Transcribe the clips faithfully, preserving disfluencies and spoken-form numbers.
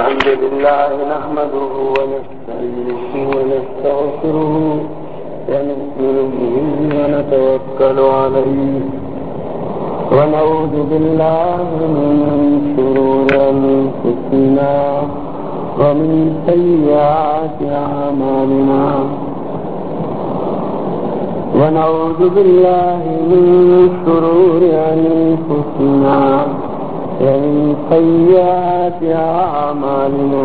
الحمد لله نحمده ونستعينه ونستغفره ونؤمن به ونتوكل عليه ونعوذ بالله من شرور أنفسنا ومن سيئات أعمالنا ونعوذ بالله من شرور أنفسنا ومن سيئات أعمالنا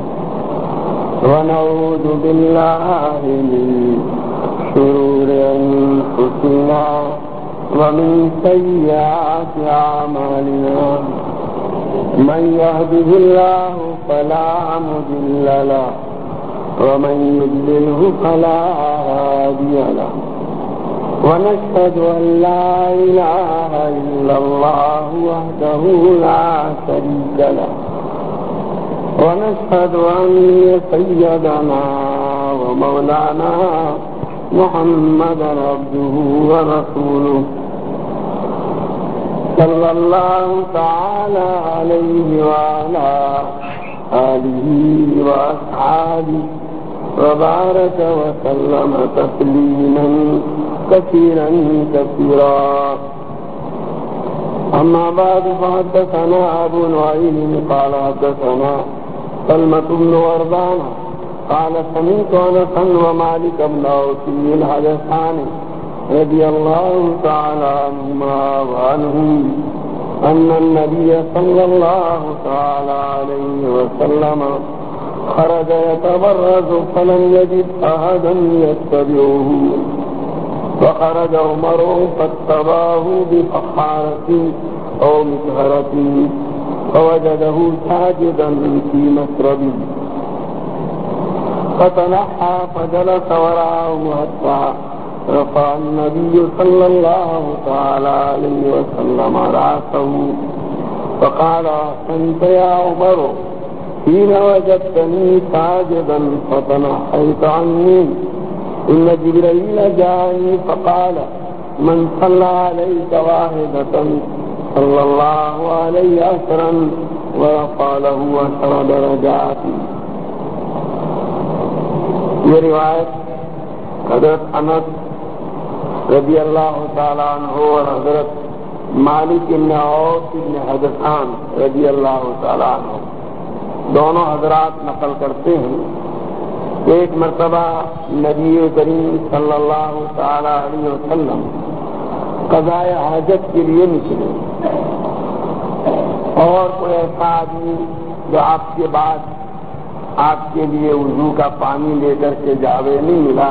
ونعوذ بالله من شرور أنفسنا ومن سيئات أعمالنا من يهده الله فلا مضل له ومن يضلله فلا هادي له ونشهد أن لا إله إلا الله وحده لا شريك له ونشهد أن سيدنا ومولانا محمدا عبده ورسوله صلى الله تعالى عليه وعلى آله وأصحابه وبارك وسلم تسليما كثيرا كثيرا أما بعد فحدثنا أبو نعيم قال حدثنا سلمة بن وردان قال سمعت أنسا ومالك بن أوس الحدثان رضي الله تعالى عنهما وعنهم أن النبي صلى الله تعالى عليه وسلم خرج يتبرز فلم يجد أحدا يتبعه فخرج عمر فاتبعه بفخارة أو مكهرة فوجده ساجدا في مسربه فتنحى فجلس وراءه حتى رفع النبي صلى الله تعالى عليه وسلم رأسه فقال أنت يا عمر حين وجدتني ساجدا فتنحيت عني إن جبريل جاءني فقال من صلى عليك واحدة صلى الله عليه عشرا ورفع له عشر درجات. یہ روایت حضرت انس رضی اللہ تعالیٰ عنہ اور حضرت مالک بن اوس بن حدثان رضی اللہ تعالیٰ عنہ دونوں حضرات نقل کرتے ہیں. ایک مرتبہ نبی کریم صلی اللہ تعالی علیہ وسلم قضائے حاجت کے لیے نکلے اور کوئی ایسا آدمی جو آپ کے بعد آپ کے لیے وضو کا پانی لے کر کے جاوے نہیں ملا،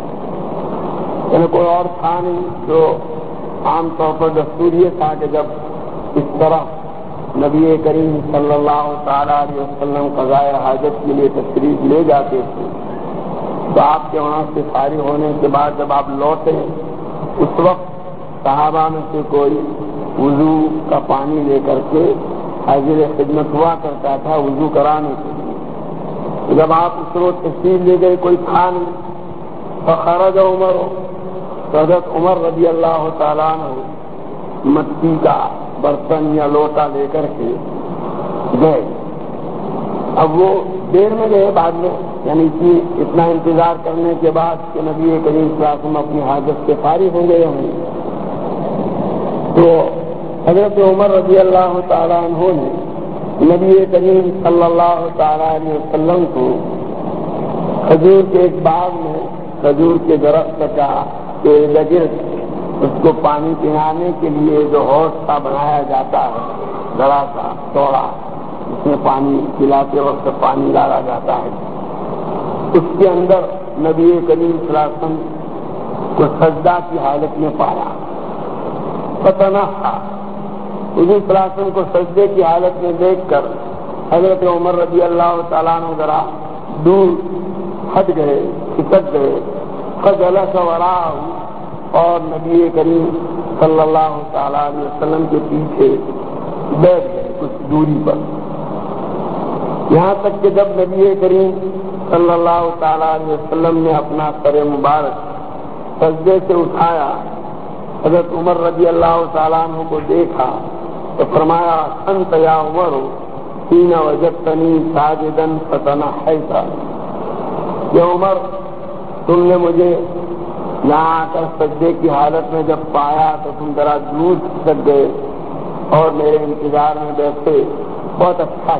یعنی کوئی اور تھا نہیں. جو عام طور پر دستور یہ تھا کہ جب اس طرح نبی کریم صلی اللہ تعالی علیہ وسلم قضائے حاجت کے لیے تشریف لے جاتے تھے تو آپ کے وہاں سے فارغ ہونے کے بعد جب آپ لوٹے اس وقت صحابہ میں سے کوئی وضو کا پانی لے کر کے حاضر خدمت ہوا کرتا تھا وضو کرانے کے لیے. جب آپ اس روز تشریف لے گئے کوئی تھا نہیں فخرج عمر، حضرت عمر رضی اللہ تعالیٰ عنہ مٹی کا برتن یا لوٹا لے کر کے گئے. اب وہ دیر میں گئے بعد میں، یعنی کہ اتنا انتظار کرنے کے بعد کہ نبی کریم صلی اللہ علیہ وسلم اپنی حاجت سے فارغ ہو گئے ہوں. تو حضرت عمر رضی اللہ تعالیٰ عنہ نے نبی کریم صلی اللہ تعالیٰ علیہ وسلم کو کھجور کے ایک باغ میں کھجور کے درخت کا کے گرد اس کو پانی پلانے کے لیے جو حوض سا بنایا جاتا ہے بڑا سا چوڑا، اس میں پانی پلاتے وقت پانی ڈالا جاتا ہے، اس کے اندر نبی کریم صلی اللہ علیہ وسلم کو سجدہ کی حالت میں پایا. فتنحى، حضور صلی اللہ علیہ وسلم کو سجدے کی حالت میں دیکھ کر حضرت عمر رضی اللہ تعالیٰ عنہ ذرا دور ہٹ گئے، کھسک گئے. فجلس وراءه، اور نبی کریم صلی اللہ تعالیٰ علیہ وسلم کے پیچھے بیٹھ گئے کچھ دوری پر، یہاں تک کہ جب نبی کریم صلی اللہ تعالیٰ علیہ وسلم نے اپنا سر مبارک سجدے سے اٹھایا، حضرت عمر رضی اللہ تعالیٰ عنہ کو دیکھا تو فرمایا انت یا عمر، حين وجدتنی ساجدا فتنحیت کہ عمر تم نے مجھے یہاں آ کر سجدے کی حالت میں جب پایا تو تم ذرا دور کھسک گئے اور میرے انتظار میں بیٹھے، بہت اچھا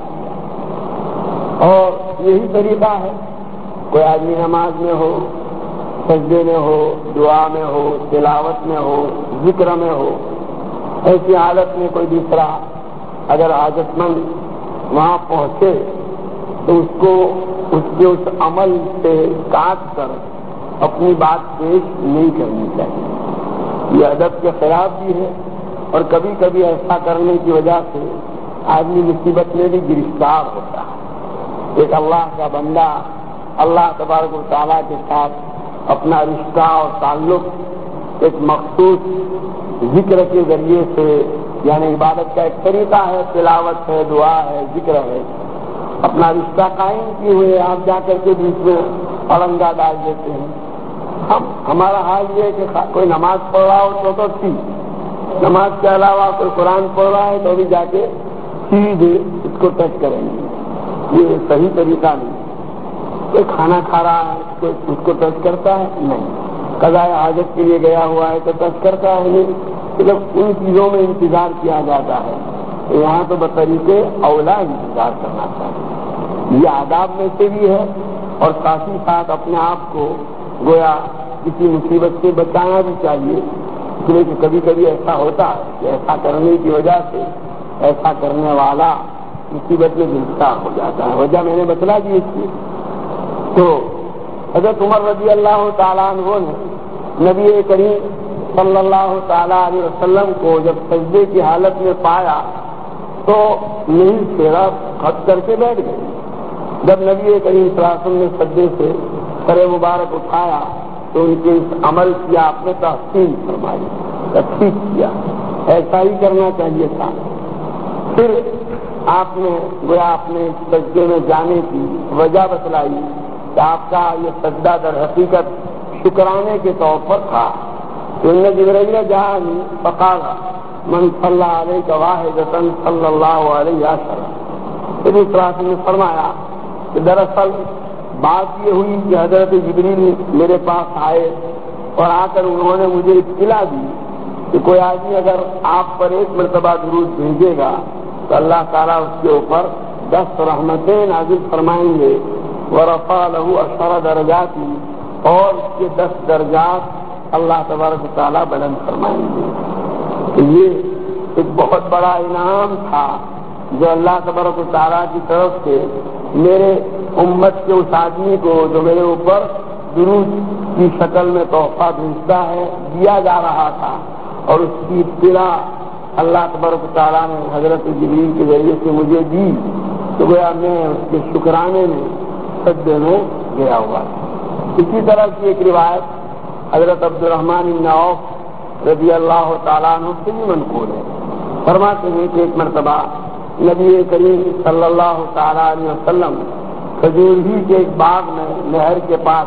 کیا۔ اور یہی طریقہ ہے، کوئی آدمی نماز میں ہو، سجدے میں ہو، دعا میں ہو، تلاوت میں ہو، ذکر میں ہو، ایسی حالت میں کوئی دوسرا اگر حاجت مند وہاں پہنچے تو اس کو اس کے اس عمل سے کاٹ کر اپنی بات پیش نہیں کرنی چاہیے۔ یہ ادب کے خلاف بھی ہے، اور کبھی کبھی ایسا کرنے کی وجہ سے آدمی مصیبت میں بھی گرفتار ہوتا ہے۔ ایک اللہ کا بندہ اللہ تبارک و تعالیٰ کے ساتھ اپنا رشتہ اور تعلق ایک مخصوص ذکر کے ذریعے سے، یعنی عبادت کا ایک طریقہ ہے، تلاوت ہے، دعا ہے، ذکر ہے، اپنا رشتہ قائم کیے ہوئے آپ جا کر کے بیچ میں اڑنگا ڈال دیتے ہیں۔ ہم ہمارا حال یہ ہے کہ کوئی نماز پڑھ رہا ہو تو تو ٹھیک، نماز کے علاوہ کوئی قرآن پڑھ رہا ہے تو بھی جا کے سیدھے اس کو ٹچ کریں گے، یہ صحیح طریقہ نہیں۔ کوئی کھانا کھا رہا ہے کوئی اس کو ٹچ کرتا ہے نہیں، قضاء حاجت کے لیے گیا ہوا ہے تو ٹچ کرتا ہے نہیں، جب ان چیزوں میں انتظار کیا جاتا ہے تو یہاں تو بطریقے اولا انتظار کرنا چاہیے۔ یہ آداب میں سے بھی ہے، اور ساتھ ہی ساتھ اپنے آپ کو گویا کسی مصیبت سے بچانا بھی چاہیے، اس لیے کہ کبھی کبھی ایسا ہوتا ہے کہ ایسا کرنے کی وجہ سے ایسا کرنے والا مصیبت میں گرفتار ہو جاتا ہے۔ وجہ میں نے بتلا دی اس کی۔ تو حضرت عمر رضی اللہ تعالیٰ عنہ نے نبی کریم صلی اللہ تعالیٰ علیہ وسلم کو جب سجدے کی حالت میں پایا تو نہیں چہرہ خط کر کے بیٹھ گئے۔ جب نبی کریم صلی اللہ علیہ وسلم نے سجدے سے سر مبارک اٹھایا تو ان کے اس عمل کی آپ نے تحسین فرمائی، ٹھیک کیا، ایسا ہی کرنا چاہیے تھا۔ پھر آپ نے گویا اپنے سجدے میں جانے کی وجہ بتلائی کہ آپ کا یہ سجدہ در حقیقت شکرانے کے طور پر تھا۔ جبرائیل جاءنی فقال من صلی علیہ واحدۃ صلی اللہ علیہ وسلم، پھر اس طرح نے فرمایا کہ دراصل بات یہ ہوئی کہ حضرت جبریل میرے پاس آئے اور آ کر انہوں نے مجھے اطلاع دی کہ کوئی آدمی اگر آپ پر ایک مرتبہ درود بھیجے گا تو اللہ تعالیٰ اس کے اوپر دس رحمتیں نازل فرمائیں گے، ورفع لہ عشر درجات، اور اس کے دس درجات اللہ تبارک و تعالیٰ بلند فرمائیں گے۔ تو یہ ایک بہت بڑا انعام تھا جو اللہ تبارک و تعالیٰ کی طرف سے میرے امت کے اس آدمی کو جو میرے اوپر درود کی شکل میں تحفہ بھیجتا ہے دیا جا رہا تھا، اور اس کی اطلاع اللہ تبارک و تعالیٰ نے حضرت جبریل کے ذریعے سے مجھے دی، تو گویا میں اس کے شکرانے میں سجدے میں گیا ہوا۔ اسی طرح کی ایک روایت حضرت عبد الرحمن بن عوف رضی اللہ تعالیٰ عنہ سے بھی منقول ہے، فرماتے ہیں کہ ایک مرتبہ نبی کریم صلی اللہ تعالیٰ علیہ وسلم کھجور ہی کے ایک باغ میں نہر کے پاس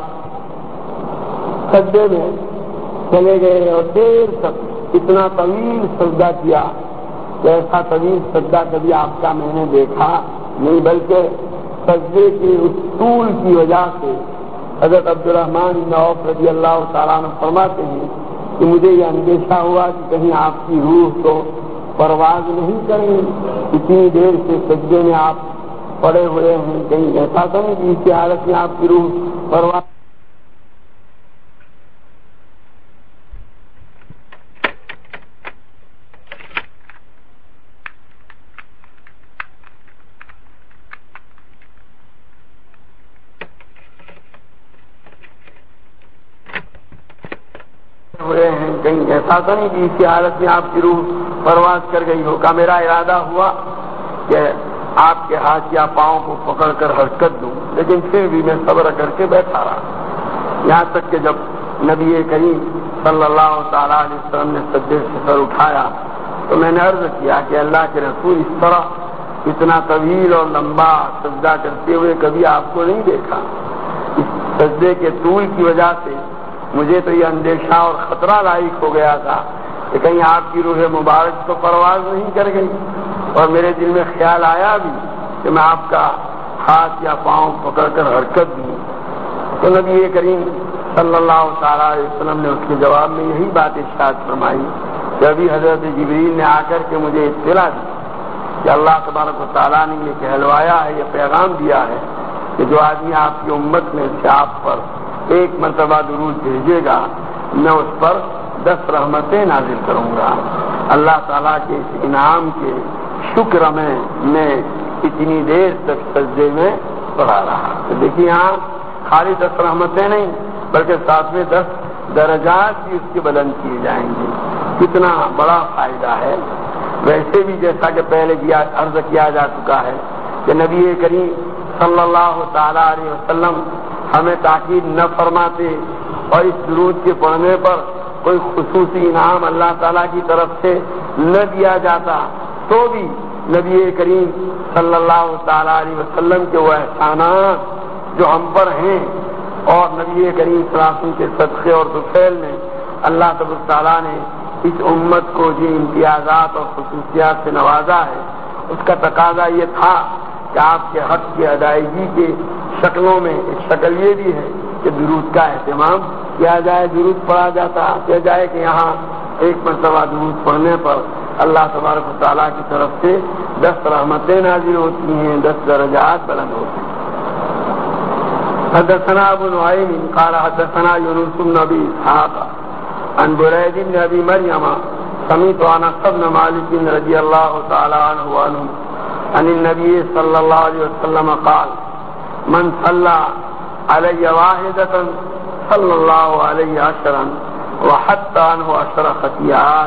سجدے میں چلے گئے اور دیر تک اتنا طویل سجدہ کیا کہ ایسا طویل سجدہ کبھی آپ کا میں نے دیکھا نہیں، بلکہ سجدے کے اس طول کی وجہ سے حضرت عبد الرحمن بن عوف رضی اللہ تعالیٰ عنہ فرماتے ہیں کہ مجھے یہ اندیشہ ہوا کہ کہیں آپ کی روح تو پرواز نہیں کریں، اتنی دیر سے سجدے میں آپ پڑے ہوئے ہیں، کہیں ایسا تو نہیں کہ اس کی حالت میں آپ کی روح پرواز ہوئے ہیں، کہیں ایسا تو نہیں کہ اس کی حالت میں آپ کی روح پرواز کر گئی ہو۔ کا میرا ارادہ ہوا کہ آپ کے ہاتھ یا پاؤں کو پکڑ کر حرکت دوں، لیکن پھر بھی میں صبر کر کے بیٹھا رہا، یہاں تک کہ جب نبی کریم صلی اللہ تعالیٰ علیہ وسلم نے سجدے سے سر اٹھایا تو میں نے عرض کیا کہ اللہ کے رسول اس طرح اتنا طویل اور لمبا سجدہ کرتے ہوئے کبھی آپ کو نہیں دیکھا۔ اس سجدے کے طول کی وجہ سے مجھے تو یہ اندیشہ اور خطرہ لاحق ہو گیا تھا کہ کہیں آپ کی روح مبارک تو پرواز نہیں کر گئی، اور میرے دل میں خیال آیا بھی کہ میں آپ کا ہاتھ یا پاؤں پکڑ کر حرکت دوں؟ تو نبی کریم صلی اللہ تعالیٰ علیہ وسلم نے اس کے جواب میں یہی بات ارشاد فرمائی کہ ابھی حضرت جبریل نے آ کر کے مجھے اطلاع دی کہ اللہ تبارک و تعالیٰ نے یہ کہلوایا ہے، یہ پیغام دیا ہے کہ جو آدمی آپ کی امت میں سے آپ پر ایک مرتبہ درود بھیجے گا میں اس پر دس رحمتیں نازل کروں گا۔ اللہ تعالیٰ کے اس انعام کے شکر میں میں اتنی دیر تک سجدے میں پڑا رہا۔ تو دیکھیے یہاں خالی دس رحمتیں نہیں بلکہ ساتھ میں دس درجات بھی اس کے بلند کیے جائیں گے۔ کتنا بڑا فائدہ ہے۔ ویسے بھی جیسا کہ پہلے عرض کیا جا چکا ہے کہ نبی کریم صلی اللہ تعالیٰ علیہ وسلم ہمیں تاکید نہ فرماتے اور اس درود کے پڑھنے پر کوئی خصوصی انعام اللہ تعالیٰ کی طرف سے نہ دیا جاتا تو بھی نبی کریم صلی اللہ تعالیٰ علیہ وسلم کے وہ احسانات جو ہم پر ہیں اور نبی کریم صلی اللہ علیہ وسلم کے صدقے اور طفیل میں اللہ تبارک تعالیٰ نے اس امت کو جن امتیازات اور خصوصیات سے نوازا ہے اس کا تقاضا یہ تھا کہ آپ کے حق کی ادائیگی کے شکلوں میں ایک شکل یہ بھی ہے کہ درود کا اہتمام کیا جائے، درود پڑھا جاتا کیا جائے کہ یہاں ایک مرتبہ درود پڑھنے پر اللہ تبارک و تعالیٰ کی طرف سے دس رحمتیں نازل ہوتی ہیں، دس درجات بلند ہوتے ہیں۔ حدثنا ابو نعیم قال حدثنا یونس بن ابی اسحاق عن برید بن ابی مریم سمعت انس بن مالک رضی اللہ تعالی عنہ عنہ عن النبي صلی اللہ علیہ وسلم قال من صلى علی واحدة صلی اللہ علیہ عشرا وحط عنہ عشر خطیئات۔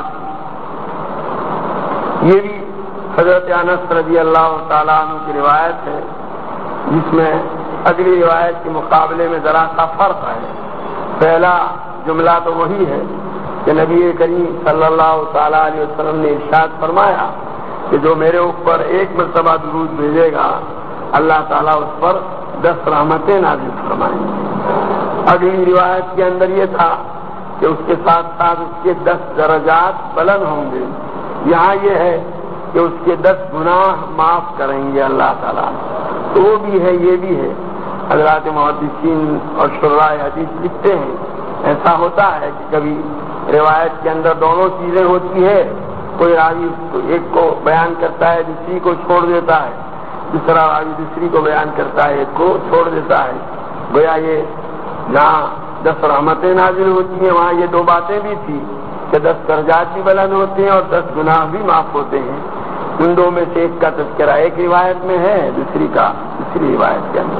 یہ بھی حضرت انس رضی اللہ تعالیٰ عنہ کی روایت ہے جس میں اگلی روایت کے مقابلے میں ذرا سا فرق ہے۔ پہلا جملہ تو وہی ہے کہ نبی کریم صلی اللہ تعالیٰ علیہ وسلم نے ارشاد فرمایا کہ جو میرے اوپر ایک مرتبہ درود بھیجے گا اللہ تعالیٰ اس پر دس رحمتیں نازل فرمائیں گے۔ اگلی روایت کے اندر یہ تھا کہ اس کے ساتھ ساتھ اس کے دس درجات بلند ہوں گے۔ یہاں یہ ہے کہ اس کے دس گناہ معاف کریں گے اللہ تعالیٰ۔ تو وہ بھی ہے یہ بھی ہے۔ حضرات محدثین اور شراح حدیث لکھتے ہیں ایسا ہوتا ہے کہ کبھی روایت کے اندر دونوں چیزیں ہوتی ہے، کوئی راوی ایک کو بیان کرتا ہے دوسری کو چھوڑ دیتا ہے، دوسرا راوی دوسری کو بیان کرتا ہے ایک کو چھوڑ دیتا ہے۔ گویا یہ جہاں دس رحمتیں نازل ہوتی ہیں وہاں یہ دو باتیں بھی تھی کہ دس درجات بھی بلند ہوتے ہیں اور دس گناہ بھی معاف ہوتے ہیں۔ ان دو میں سے ایک کا تذکرہ ایک روایت میں ہے، دوسری کا دوسری روایت کے اندر۔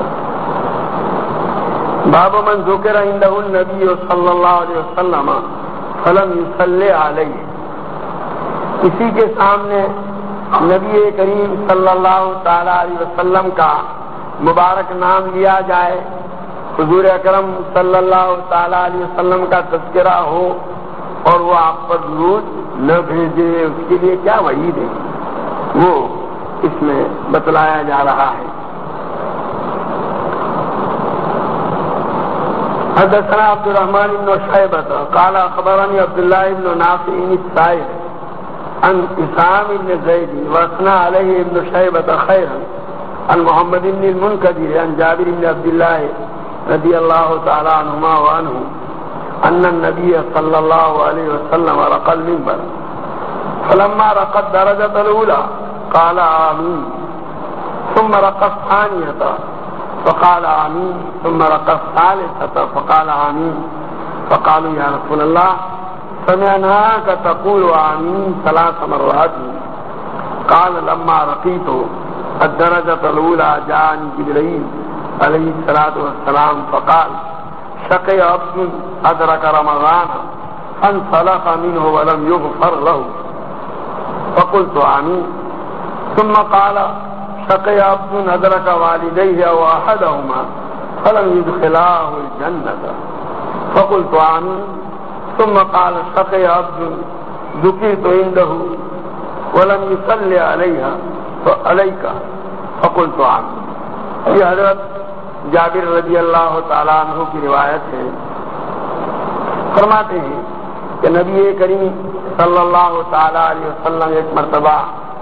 باب من ذکر عنده النبی صلی اللہ علیہ وسلم فلم یصلی علیہ، کسی کے سامنے نبی کریم صلی اللہ تعالی علیہ وسلم کا مبارک نام لیا جائے، حضور اکرم صلی اللہ تعالی علیہ وسلم کا تذکرہ ہو اور وہ آپ پر درود نہ بھیجے، اس کے لیے کیا وعید ہے وہ اس میں بتلایا جا رہا ہے۔ حدثنا عبد الرحمن بن شعبة قال اخبرني عبد الله بن نافع السائب عن اسام بن زيد واثنى عليه ابن شعبة خيرا عن محمد بن المنكدر عن جابر بن عبد الله رضي الله تعالى عنهما وعنه ان النبي صلى الله عليه وسلم رقى المنبر فلما رقى الدرجة الاولى قال آمين ثم رقى الثانية فقال آمين ثم رقى الثالثة فقال آمين فقالوا يا رسول الله سمعناك تقول آمين ثلاث مرات قال لما رقيت الدرجة الأولى جاءني جبريل عليه الصلاة والسلام فقال شقي عبد أدرك رمضان فانسلخ منه ولم يغفر له فقلت آمين ثم قال شقي عبد أدرك والديه أو أحدهما فلم يدخلاه الجنة فقلت آمين ثم قال شقي عبد ذكرت عنده ولم يصلي عليها فعليك فقلت آمين۔ یہ حضرت جابر رضی اللہ تعالیٰ عنہ کی روایت ہے، فرماتے ہیں کہ نبی کریم صلی اللہ تعالیٰ علیہ وسلم ایک مرتبہ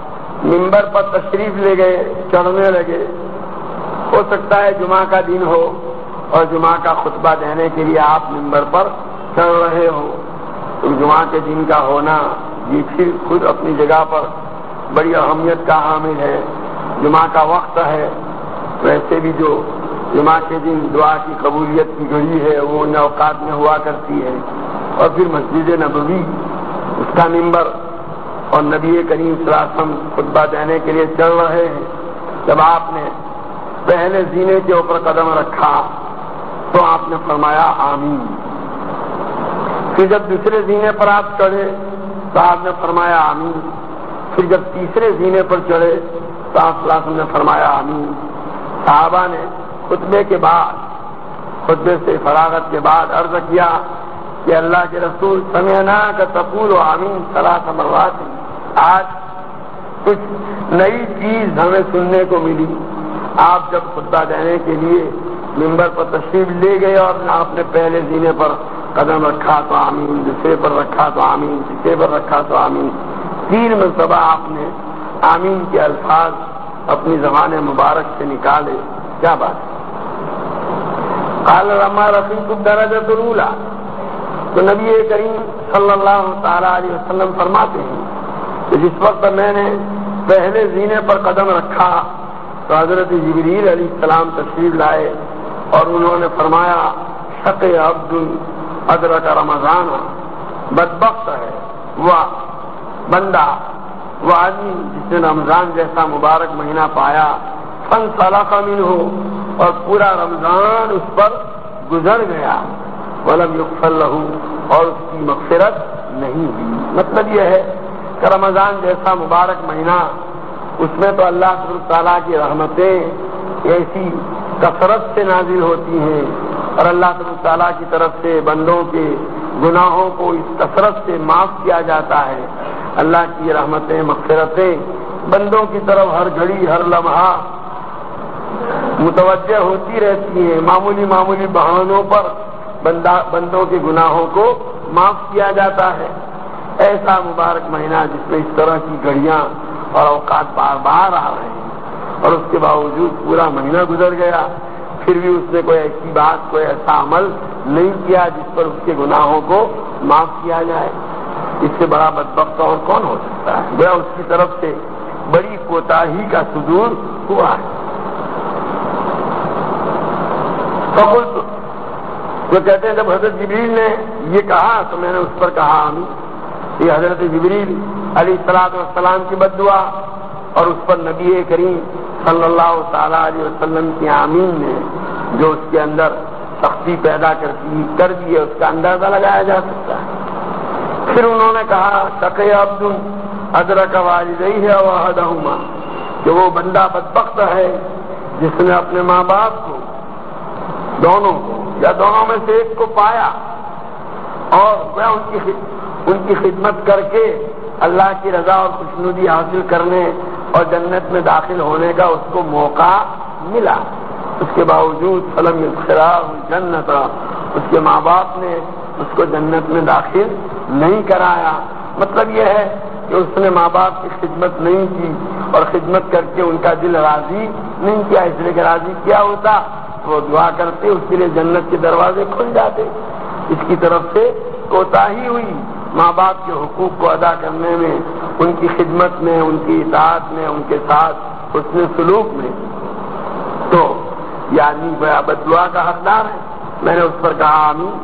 منبر پر تشریف لے گئے، چڑھنے لگے، ہو سکتا ہے جمعہ کا دن ہو اور جمعہ کا خطبہ دینے کے لیے آپ منبر پر چڑھ رہے ہو، تو جمعہ کے دن کا ہونا یہ پھر خود اپنی جگہ پر بڑی اہمیت کا حامل ہے۔ جمعہ کا وقت ہے، ویسے بھی جو جمعہ کے دن دعا کی قبولیت کی گھڑی ہے وہ ان اوقات میں ہوا کرتی ہے، اور پھر مسجد نبوی اس کا منبر اور نبی کریم صلی اللہ علیہ وسلم خطبہ دینے کے لیے چل رہے ہیں۔ جب آپ نے پہلے زینے کے اوپر قدم رکھا تو آپ نے فرمایا آمین۔ پھر جب دوسرے زینے پر آپ چڑھے تو آپ نے فرمایا آمین۔ پھر جب تیسرے زینے پر چڑھے تو آپ صلی اللہ علیہ وسلم نے فرمایا آمین۔ صحابہ نے خطبے کے بعد خطبے سے فراغت کے بعد عرض کیا کہ اللہ کے رسول سمعنا کا تقول و آمین ثلاث مرات، آج کچھ نئی چیز ہمیں سننے کو ملی۔ آپ جب خطبہ دینے کے لیے منبر پر تشریف لے گئے اور آپ نے پہلے زینے پر قدم رکھا تو آمین، دوسرے پر رکھا تو آمین، تیسرے پر رکھا تو آمین، تین مرتبہ آپ نے آمین کے الفاظ اپنی زبان مبارک سے نکالے۔ کیا بات ہے؟ قال لما رفیق الدرجۃ الاولی، تو نبی کریم صلی اللہ تعالی علیہ وسلم فرماتے ہیں کہ جس وقت میں نے پہلے زینے پر قدم رکھا تو حضرت جبریل علیہ السلام تشریف لائے اور انہوں نے فرمایا شقی عبد ادرک رمضان، بدبخت ہے وہ بندہ، وہ آدمی جس نے رمضان جیسا مبارک مہینہ پایا، فانسلخ منہ، اور پورا رمضان اس پر گزر گیا، ولم یغفر لہ، اور اس کی مغفرت نہیں ہوئی۔ مطلب یہ ہے کہ رمضان جیسا مبارک مہینہ، اس میں تو اللہ تعالیٰ کی رحمتیں ایسی کثرت سے نازل ہوتی ہیں اور اللہ تعالیٰ کی طرف سے بندوں کے گناہوں کو اس کثرت سے معاف کیا جاتا ہے۔ اللہ کی رحمتیں مغفرتیں بندوں کی طرف ہر گھڑی ہر لمحہ متوجہ ہوتی رہتی ہیں، معمولی معمولی بہانوں پر بندہ بندوں کے گناہوں کو معاف کیا جاتا ہے۔ ایسا مبارک مہینہ جس میں اس طرح کی گھڑیاں اور اوقات بار بار آ رہے ہیں اور اس کے باوجود پورا مہینہ گزر گیا، پھر بھی اس نے کوئی ایسی بات، کوئی ایسا عمل نہیں کیا جس پر اس کے گناہوں کو معاف کیا جائے۔ اس سے بڑا بدبخت اور کون ہو سکتا ہے؟ گویا اس کی طرف سے بڑی کوتاہی کا صدور ہوا ہے۔ فقلت، وہ کہتے ہیں جب حضرت جبریل نے یہ کہا تو میں نے اس پر کہا آمین۔ یہ حضرت جبریل علیہ الصلوۃ والسلام کی بد دعا اور اس پر نبی کریم صلی اللہ تعالی علیہ وسلم کی آمین نے جو اس کے اندر سختی پیدا کرتی کر دی ہے، اس کا اندازہ لگایا جا سکتا ہے۔ پھر انہوں نے کہا شقی عبد ادرک والدیہ واحدہما، کہ وہ بندہ بدبخت ہے جس نے اپنے ماں باپ کو، دونوں کو یا دونوں میں سے ایک کو پایا اور وہ ان کی ان کی خدمت کر کے اللہ کی رضا اور خوشنودی حاصل کرنے اور جنت میں داخل ہونے کا اس کو موقع ملا، اس کے باوجود فلم یدخلہ جنت، اس کے ماں باپ نے اس کو جنت میں داخل نہیں کرایا۔ مطلب یہ ہے کہ اس نے ماں باپ کی خدمت نہیں کی اور خدمت کر کے ان کا دل راضی نہیں کیا، اس لیے کہ راضی کیا ہوتا وہ دعا کرتے اس کے لیے جنت کے دروازے کھل جاتے۔ اس کی طرف سے کوتاہی ہوئی ماں باپ کے حقوق کو ادا کرنے میں، ان کی خدمت میں، ان کی اطاعت میں، ان کے ساتھ حسن سلوک میں، تو یہ آدمی بڑا بد دعا کا حقدار ہے۔ میں نے اس پر کہا آمین۔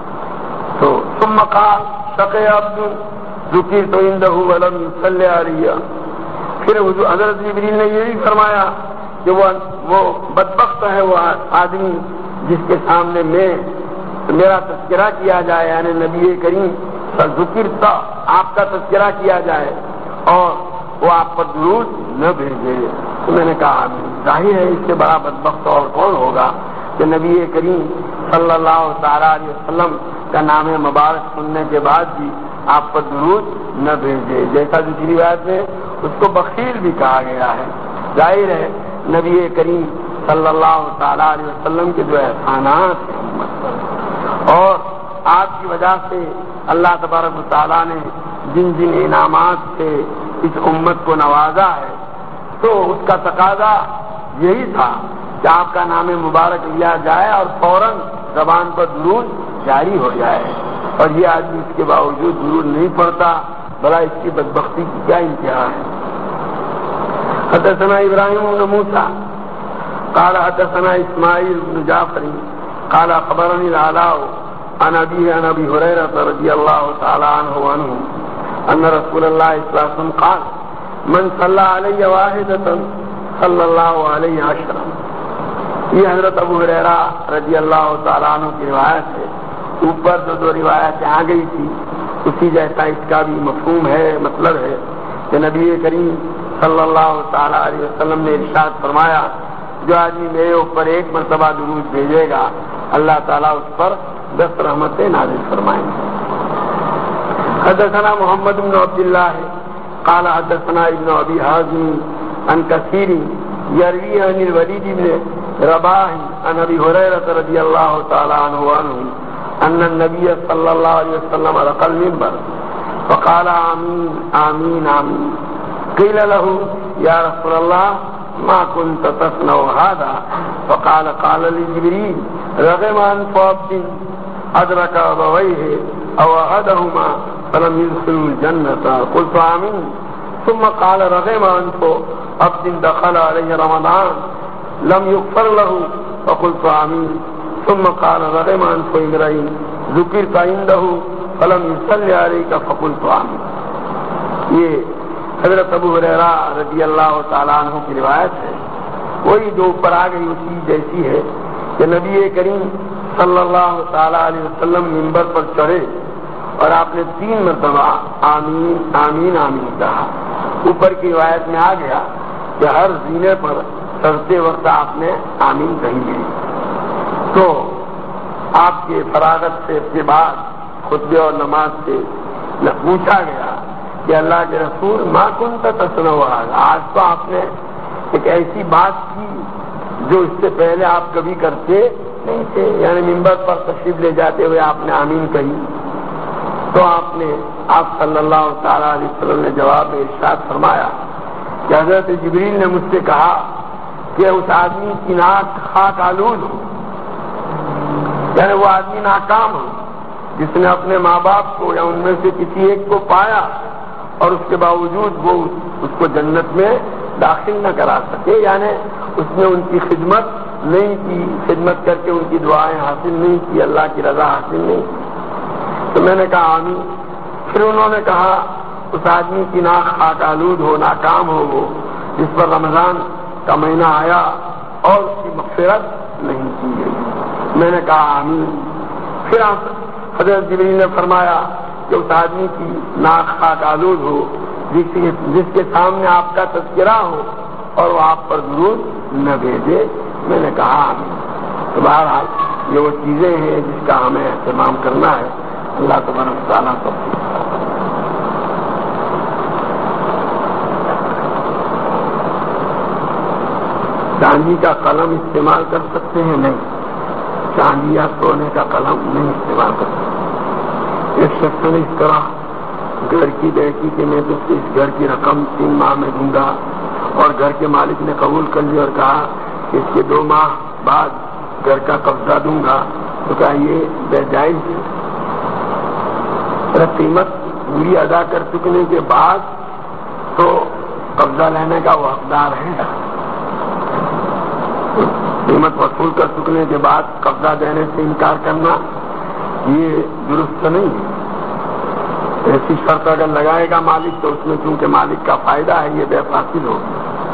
تو ثم قال شقی عبد ذکرت عنده ولم يصلی علیہ، پھر حضرت جبریل نے یہ بھی فرمایا کہ وہ وہ بدبخت ہے وہ آدمی جس کے سامنے میں میرا تذکرہ کیا جائے، یعنی نبی کریم ذکر تھا آپ کا تذکرہ کیا جائے اور وہ آپ پر درود نہ بھیجے۔ تو میں نے کہا ظاہر ہے اس سے بڑا بدبخت اور کون ہوگا کہ نبی کریم صلی اللہ تعالی علیہ وسلم کا نام مبارک سننے کے بعد بھی آپ پر درود نہ بھیجے، جیسا دوسری روایت میں اس کو بخیل بھی کہا گیا ہے۔ ظاہر ہے نبی کریم صلی اللہ تعالی علیہ وسلم کے جو احسانات ہیں امت پر اور آپ کی وجہ سے اللہ تبارک و تعالیٰ نے جن جن انعامات سے اس امت کو نوازا ہے تو اس کا تقاضا یہی تھا کہ آپ کا نام مبارک لیا جائے اور فوراً زبان پر درود جاری ہو جائے، اور یہ آدمی اس کے باوجود درود نہیں پڑتا، بھلا اس کی بدبختی کی کیا انتہا ہے۔ حدثنا ابراہیم بن موسیٰ قال حدثنا اسماعیل بن جعفر قال خبرني العلاء عن ابيه عن ابي هريره رضي الله تعالى عنه وعنه ان رسول الله صلى الله عليه وسلم قال من صلى علي واحدة صلى الله عليه عشرا۔ یہ حضرت ابو ہریرہ رضی اللہ تعالیٰ عنہ کی روایت ہے، اوپر جو دو روایتیں آ گئی تھی اسی جیسا اس کا بھی مفہوم ہے، مطلب ہے کہ نبی کریم صلی اللہ تعالیٰ علیہ وسلم نے ارشاد فرمایا جو آدمی میرے اوپر ایک مرتبہ درود بھیجے گا اللہ تعالیٰ اس پر دس رحمتیں نازل فرمائیں گے۔ حدثنا محمد بن عبد الله قال حدثنا ابن ابي حازم عن كثير يروي عن الوليد بن رباح عن ابي هريره رضي الله تعالى عنه وعنه ان النبي صلى الله عليه وسلم رقى المنبر فقال آمين آمين آمين قيل له يا رسول الله ما كنت تصنع هذا فقال قال لجبريل رغم أنف عبد أدرك أبويه أو أحدهما فلم يدخلوا الجنة قلت آمين ثم قال رغم أنف عبد دخل عليه رمضان لم يغفر له فقلت آمين ثم قال رغم أنف إبراهيم ذكرت عنده فلم يصلي عليك فقلت آمين۔ یہ حضرت ابو ہریرہ رضی اللہ تعالیٰ عنہ کی روایت ہے، وہی جو اوپر آ گئی اسی جیسی ہے کہ نبی کریم صلی اللہ تعالیٰ علیہ وسلم منبر پر چڑھے اور آپ نے تین مرتبہ آمین آمین آمین کہا۔ اوپر کی روایت میں آ گیا کہ ہر زینے پر چڑھتے وقت آپ نے آمین کہی ہے۔ تو آپ کے فراغت سے کے بعد خطبے اور نماز سے پوچھا گیا کہ اللہ کے رسول ما کنت تصنع آج تو آپ نے ایک ایسی بات کی جو اس سے پہلے آپ کبھی کرتے نہیں تھے، یعنی منبر پر تشریف لے جاتے ہوئے آپ نے آمین کہی۔ تو آپ نے آپ صلی اللہ تعالیٰ علیہ وسلم نے جواب میں ارشاد فرمایا کہ حضرت جبریل نے مجھ سے کہا کہ اس آدمی کی ناک خاک آلود ہو، یعنی وہ آدمی ناکام ہو جس نے اپنے ماں باپ کو یا ان میں سے کسی ایک کو پایا اور اس کے باوجود وہ اس کو جنت میں داخل نہ کرا سکے، یعنی اس نے ان کی خدمت نہیں کی، خدمت کر کے ان کی دعائیں حاصل نہیں کی، اللہ کی رضا حاصل نہیں کی۔ تو میں نے کہا آمین۔ پھر انہوں نے کہا اس آدمی کی ناک خاک آلود ہو، ناکام ہو وہ جس پر رمضان کا مہینہ آیا اور اس کی مغفرت نہیں کی گئی۔ میں نے کہا آمین۔ پھر حضرت جبریل نے فرمایا کہ اس آدمی کی ناک خاک آلود ہو جس کے جس کے سامنے آپ کا تذکرہ ہو اور وہ آپ پر درود نہ بھیجے۔ میں نے کہا آمین۔ تو بہرحال یہ وہ چیزیں ہیں جس کا ہمیں اہتمام کرنا ہے۔ اللہ تبارک و تعالیٰ کو چاندی کا قلم استعمال کر سکتے ہیں؟ نہیں، چاندی یا سونے کا قلم نہیں استعمال کر سکتے۔ ایک شخص نے اس طرح گھر کی بیٹی کہ میں تو اس گھر کی رقم تین ماہ میں دوں گا، اور گھر کے مالک نے قبول کر لیا اور کہا کہ اس کے دو ماہ بعد گھر کا قبضہ دوں گا، تو کہا یہ جائز ہے۔ قیمت پوری ادا کر چکنے کے بعد تو قبضہ لینے کا وہ حقدار ہے، قیمت وصول کر چکنے کے بعد قبضہ دینے سے انکار کرنا یہ درست نہیں ہے۔ ایسی شرط اگر لگائے گا مالک تو اس میں چونکہ مالک کا فائدہ ہے یہ بے فاصل ہوگی۔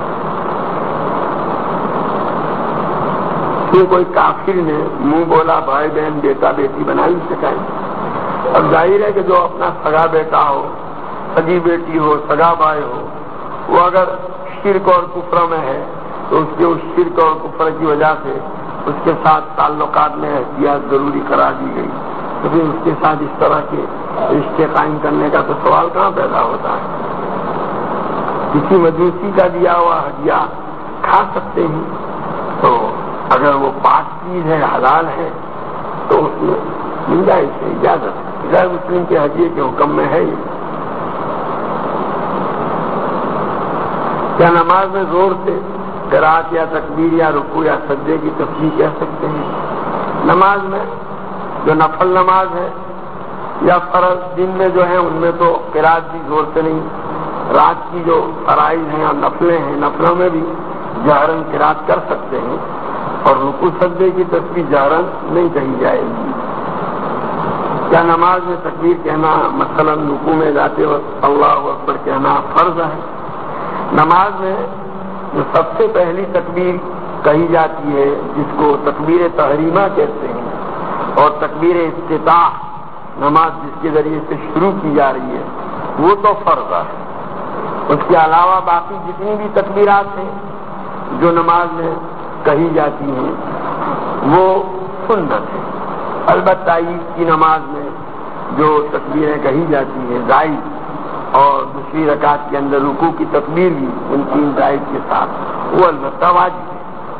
پھر کوئی کافر نے منہ بولا بھائی بہن بیٹا بیٹی بنا ہی سکائے۔ اب ظاہر ہے کہ جو اپنا سگا بیٹا ہو، سگی بیٹی ہو، سگا بھائی ہو، وہ اگر شرک اور کفر میں ہے تو اس کے اس شرک اور کفر کی وجہ سے اس کے ساتھ تعلقات میں احتیاط ضروری قرار دی گئی، تو پھر اس کے ساتھ اس طرح کے رشتے قائم کرنے کا تو سوال کہاں پیدا ہوتا ہے؟ کسی مجوسی کا دیا ہوا ہدیہ کھا سکتے ہیں، تو اگر وہ پاک چیز ہے، حلال ہے، تو اس میں مل جائے اسے اجازت۔ غیر مسلم کے ہدیے کے حکم میں ہے یہ۔ کیا نماز میں زور سے قرات یا تکبیر یا رکوع یا سجدے کی تسبیح کہہ سکتے ہیں؟ نماز میں جو نفل نماز ہے یا فرض دن میں جو ہیں ان میں تو قرات بھی زور سے نہیں، رات کی جو فرائض ہیں اور نفلیں ہیں نفلوں میں بھی جہرن قرات کر سکتے ہیں، اور رکوع سجدے کی تسبیح جہرن نہیں کہی جائے گی۔ کیا نماز میں تکبیر کہنا مثلا رکوع میں جاتے وقت اللہ اکبر کہنا فرض ہے؟ نماز میں جو سب سے پہلی تکبیر کہی جاتی ہے جس کو تکبیر تحریمہ کہتے ہیں، اور تکبیر افتتاح نماز جس کے ذریعے سے شروع کی جا رہی ہے وہ تو فرض ہے۔ اس کے علاوہ باقی جتنی بھی تکبیرات ہیں جو نماز میں کہی جاتی ہیں وہ سنت ہے۔ البتہ عید کی نماز میں جو تکبیریں کہی جاتی ہیں زائد، اور دوسری رکعت کے اندر رکوع کی تکبیر بھی ان تین زائد کے ساتھ، وہ البتہ واجب ہے۔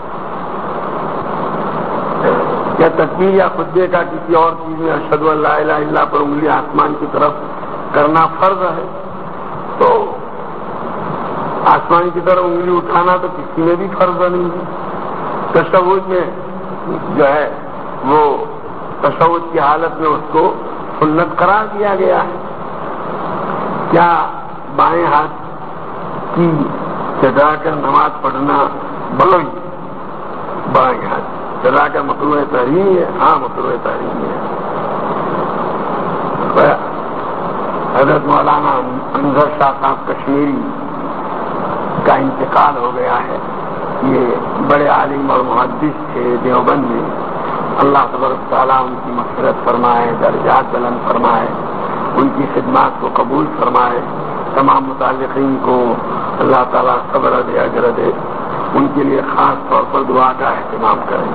کیا تکبیر یا خطبے کا کسی اور چیز میں اشہد ان لا الہ الا اللہ پر انگلی آسمان کی طرف کرنا فرض ہے؟ تو آسمان کی طرف انگلی اٹھانا تو کسی میں بھی فرض نہیں ہے۔ تشہد میں جو ہے وہ تشہد کی حالت میں اس کو سنت قرار دیا گیا ہے۔ کیا بائیں ہاتھ کی چڑھا کر نماز پڑھنا بلوی بائیں ہاتھ چلا کر مکروہ تحریم ہے؟ ہاں مکروہ تحریم ہے۔ حضرت مولانا انظر شاہ صاحب کشمیری کا انتقال ہو گیا ہے۔ یہ بڑے عالم اور محدث تھے دیوبند میں، اللہ تبارک تعالیٰ ان کی مغفرت فرمائے، درجات بلند فرمائے، ان کی خدمات کو قبول فرمائے، تمام متعلقین کو اللہ تعالیٰ صبر دے اجر دے، ان کے لیے خاص طور پر دعا کا اہتمام کریں۔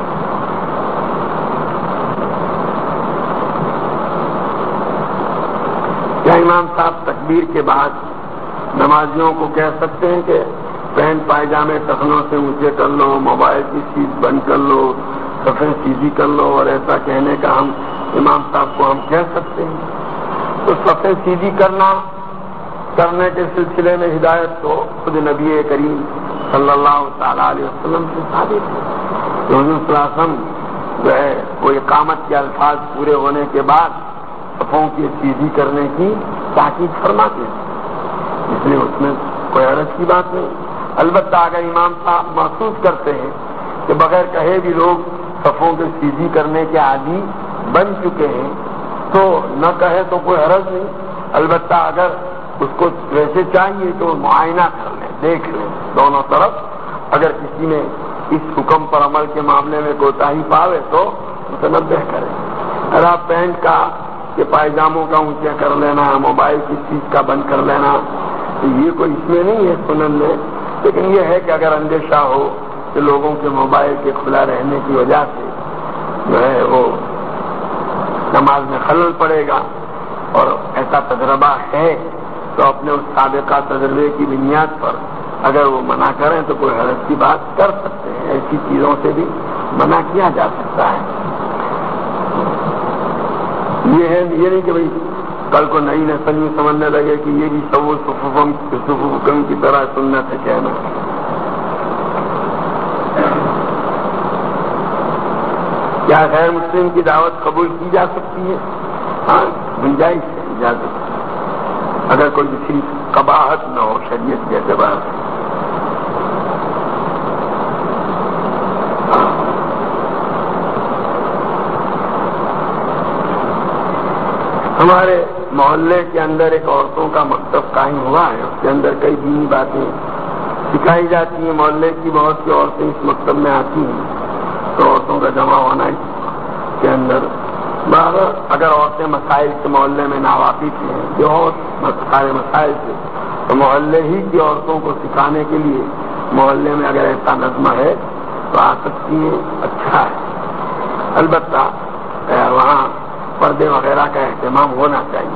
کیا امام صاحب تکبیر کے بعد نمازیوں کو کہہ سکتے ہیں کہ پینٹ پائجامے ٹخنوں سے اونچے کر لو، موبائل کی سیٹ بند کر لو، صفیں سیدھی کر لو، اور ایسا کہنے کا ہم امام صاحب کو ہم کہہ سکتے ہیں؟ تو صفیں سیدھی کرنا کرنے کے سلسلے میں ہدایت تو خود نبی کریم صلی اللہ تعالیٰ علیہ وسلم سے ثابت ہے کہ حضور صلی اللہ علیہ وسلم جو ہے وہ اقامت کے الفاظ پورے ہونے کے بعد صفوں کی سیدھی کرنے کی تاکید فرماتے ہیں، اس لیے اس میں کوئی حرج کی بات نہیں۔ البتہ اگر امام صاحب محسوس کرتے ہیں کہ بغیر کہے بھی لوگ صفوں کے سیدھی کرنے کے عادی بن چکے ہیں تو نہ کہے تو کوئی حرج نہیں۔ البتہ اگر اس کو ویسے چاہیے تو معائنہ کر لیں، دیکھ لیں دونوں طرف، اگر کسی نے اس حکم پر عمل کے معاملے میں کوتاہی پاوے تو متنبہ کریں۔ اگر آپ پینٹ کا کہ پائجاموں کا اونچا کر لینا، موبائل کی چیز کا بند کر لینا، یہ کوئی اس میں نہیں ہے سنن میں، لیکن یہ ہے کہ اگر اندیشہ ہو کہ لوگوں کے موبائل کے کھلا رہنے کی وجہ سے جو ہے وہ نماز میں خلل پڑے گا، اور ایسا تجربہ ہے تو اپنے اس سابقہ تجربے کی بنیاد پر اگر وہ منع کریں تو کوئی حرج کی بات کر سکتے ہیں۔ ایسی چیزوں سے بھی منع کیا جا سکتا ہے۔ یہ ہے یہ نہیں کہ بھئی کل کو نئی نسل میں سمجھنے لگے کہ یہ بھی سب صفوفم کی طرح سنت ہے کہنا۔ کیا غیر مسلم کی دعوت قبول کی جا سکتی ہے؟ ہاں گنجائش ہے، اجازت ہے، اگر کوئی دوسری قباحت نہ ہو شریعت کے اعتبار سے۔ ہمارے محلے کے اندر ایک عورتوں کا مکتب قائم ہوا ہے، اس کے اندر کئی دینی باتیں سکھائی جاتی ہیں۔ محلے کی بہت سی عورتیں اس مکتب میں آتی ہیں تو عورتوں کا جمع ہونا اس کے اندر بہرحال اگر عورتیں مسائل کے محلے میں ناواقف ہیں بہت سارے مسائل سے، تو محلے ہی کی عورتوں کو سکھانے کے لیے محلے میں اگر ایسا نظم ہے تو آ سکتی ہیں، اچھا ہے۔ البتہ وہاں پردے وغیرہ کا اہتمام ہونا چاہیے۔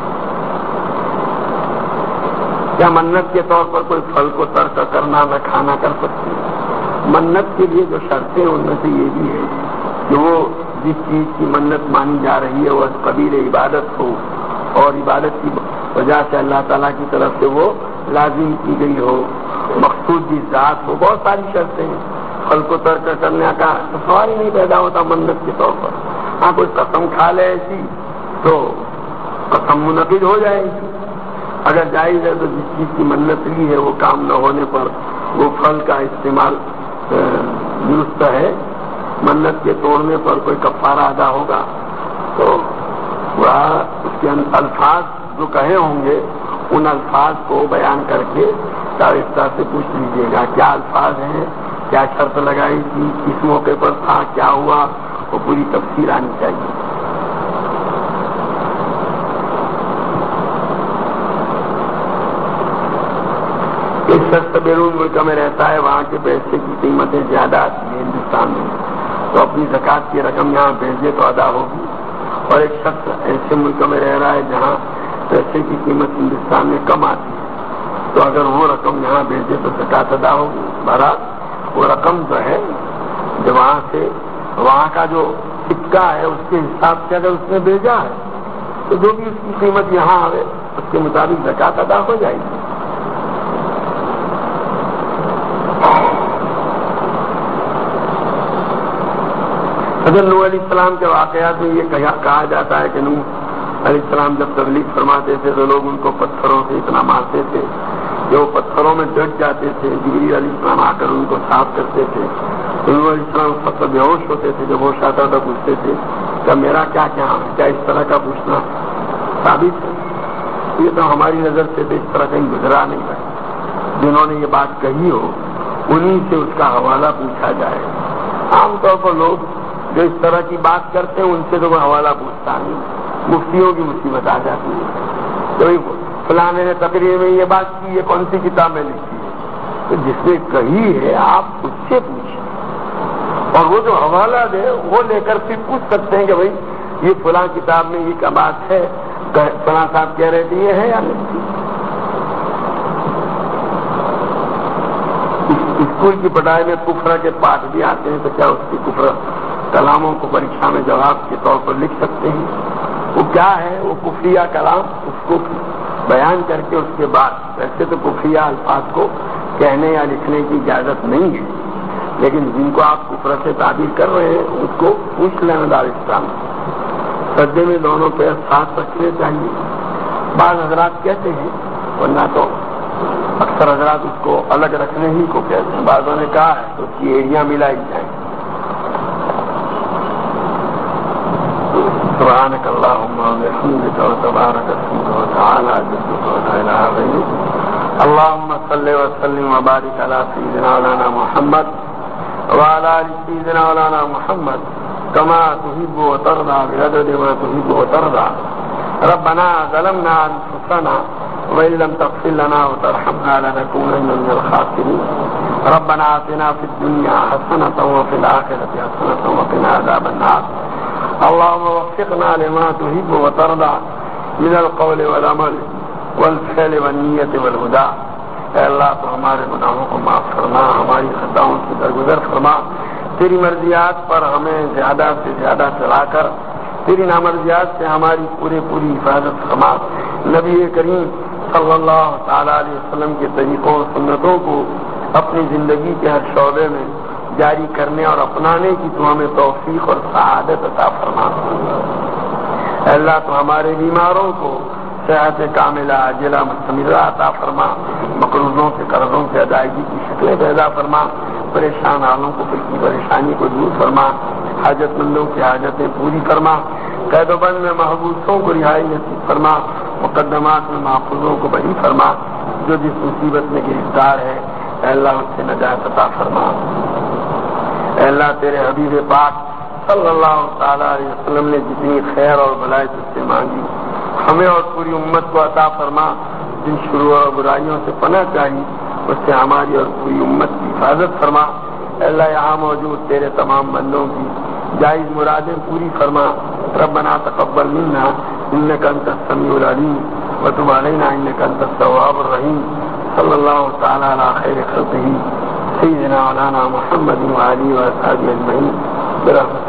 کیا منت کے طور پر کوئی پھل کو ترک کرنا نہ کھانا کر سکتی ہے؟ منت کے لیے جو شرطیں ان میں سے یہ بھی ہے کہ وہ جس چیز کی منت مانی جا رہی ہے وہ قبیل عبادت ہو، اور عبادت کی وجہ سے اللہ تعالیٰ کی طرف سے وہ لازم کی گئی ہو، مقصود کی ذات ہو، بہت ساری شرطیں ہیں. پھل کو ترک کرنے کا سوال ہی نہیں پیدا ہوتا منت کے طور پر. ہاں کوئی قسم کھا لے ایسی تو قسم منعقد ہو جائے گی. اگر جائز ہے تو جس چیز کی منت لی ہے وہ کام نہ ہونے پر وہ پھل کا استعمال درست ہے. منت کے توڑنے پر کوئی کفارہ ادا ہوگا تو وہ اس کے الفاظ جو کہے ہوں گے ان الفاظ کو بیان کر کے دارستہ سے پوچھ لیجیے گا کیا الفاظ ہیں، کیا شرط لگائی تھی، کس موقع پر تھا، کیا ہوا، وہ پوری تفصیل آنی چاہیے. ایک شخص بیرون ملک میں رہتا ہے، وہاں کے پیسے کی قیمتیں زیادہ آتی ہیں ہندوستان میں، تو اپنی زکوٰۃ کی رقم یہاں بھیجے تو ادا ہوگی. اور ایک شخص ایسے ملک میں رہ رہا ہے جہاں پیسے کی قیمت ہندوستان میں کم آتی ہے، تو اگر وہ رقم یہاں بھیجے تو زکوٰۃ ادا ہوگی. بہرحال وہ رقم جو ہے جو وہاں سے وہاں کا جو سکہ ہے اس کے حساب سے اگر اس نے بھیجا ہے تو جو بھی اس کی قیمت یہاں آئے اس کے مطابق زکوٰۃ ادا ہو جائے گی. حضرت نوح علیہ السلام کے واقعات میں یہ کہا جاتا ہے کہ نوح علیہ السلام جب تبلیغ فرماتے تھے تو لوگ ان کو پتھروں سے اتنا مارتے تھے کہ وہ پتھروں میں ڈٹ جاتے تھے. جبریل علیہ السلام آ کر ان کو صاف کرتے تھے. نوح علیہ السلام سب سے بے ہوش ہوتے تھے. جب ہوش آتا تھا پوچھتے تھے کہ میرا کیا کیا ہے، کیا اس طرح کا پوچھنا ثابت ہے؟ یہ تو ہماری نظر سے تو اس طرح کہیں گزرا نہیں ہے. جنہوں نے یہ بات کہی ہو انہیں سے اس کا حوالہ پوچھا جائے. عام طور پر لوگ جو اس طرح کی بات کرتے ہیں ان سے تو کوئی حوالہ پوچھتا نہیں. مفتیوں کی مصیبت آ جاتی ہے. تو فلاں نے تقریر میں یہ بات کی، یہ کون سی کتاب میں لکھی ہے؟ تو جس نے کہی ہے آپ اس سے پوچھیں، اور وہ جو حوالہ دے وہ لے کر پھر پوچھ سکتے ہیں کہ بھائی یہ فلاں کتاب میں یہ کیا بات ہے، فلاں صاحب کہہ رہے تھے یہ ہے یا نہیں. اسکول کی پڑھائی میں کفر کے پاٹ بھی آتے ہیں، تو کیا اس کی کفر کلاموں کو پریکشا میں جواب کے طور پر لکھ سکتے ہیں؟ وہ کیا ہے؟ وہ کفریہ کلام، اس کو بیان کر کے اس کے بعد. ویسے تو کفریہ الفاظ کو کہنے یا لکھنے کی اجازت نہیں ہے، لیکن جن کو آپ کفر سے تعبیر کر رہے ہیں اس کو پوچھ لینا دارستان. سجدے میں دونوں پیر ساتھ رکھنے چاہیے. بعض حضرات کہتے ہیں، ورنہ تو اکثر حضرات اس کو الگ رکھنے ہی کو کہتے ہیں. بعضوں نے کہا ہے تو اس کی ایڑیاں ملائی جائیں. سبحانك اللهم وبحمدك وتبارك اسمك وتعالى جدك ولا اله غيرك. اللهم صل وسلم وبارك على سيدنا مولانا محمد وعلى ال سيدنا مولانا محمد كما تحب وترضى بعدد ما تحب وترضى. ربنا ظلمنا انفسنا وإن لم تغفر لنا وترحمنا لنكونن من الخاسرين. ربنا آتنا في الدنيا حسنة وفي الآخرة حسنة وقنا عذاب النار. اللهم وفقنا لما تحب وترضى من القول والعمل والفعل والنية والهدى. اے اللہ تو ہمارے گناہوں کو معاف فرما، ہماری خطاؤں سے درگزر فرما. تیری مرضیات پر ہمیں زیادہ سے زیادہ چلا کر تیری نامرضیات سے ہماری پورے پوری حفاظت فرما. نبی کریم صلی اللہ تعالی علیہ وسلم کے طریقوں اور سنتوں کو اپنی زندگی کے ہر شعبے میں جاری کرنے اور اپنانے کی تو ہمیں توفیق اور سعادت عطا فرما. اے اللہ تو ہمارے بیماروں کو صحت کاملہ عاجلہ مستمرہ عطا فرما. مقروضوں کے قرضوں کی ادائیگی کی شکلیں پیدا فرما. پریشان حالوں کو کی پریشانی کو دور فرما. حاجت مندوں کی حاجتیں پوری فرما. قید و بند میں محبوسوں کو رہائی نصیب فرما. مقدمات میں محفوظوں کو بری فرما. جو جس مصیبت میں گرفتار ہے اے اللہ اس سے نجات عطا فرما. اے اللہ تیرے حبیب پاک صلی اللہ تعالی علیہ وسلم نے جتنی خیر اور بھلائی تجھ سے مانگی ہمیں اور پوری امت کو عطا فرما. جن شروع اور برائیوں سے پناہ چاہیے اس سے ہماری اور پوری امت کی حفاظت فرما. اے اللہ یہاں موجود تیرے تمام بندوں کی جائز مرادیں پوری فرما. ربنا تقبل منا انك انت السميع العليم وتب علينا انك انت التواب الرحيم. صلی اللہ تعالی علی خیر خلقہ سیدنا مولانا محمد وعلی واصحابہ اجمعین برحمتہ.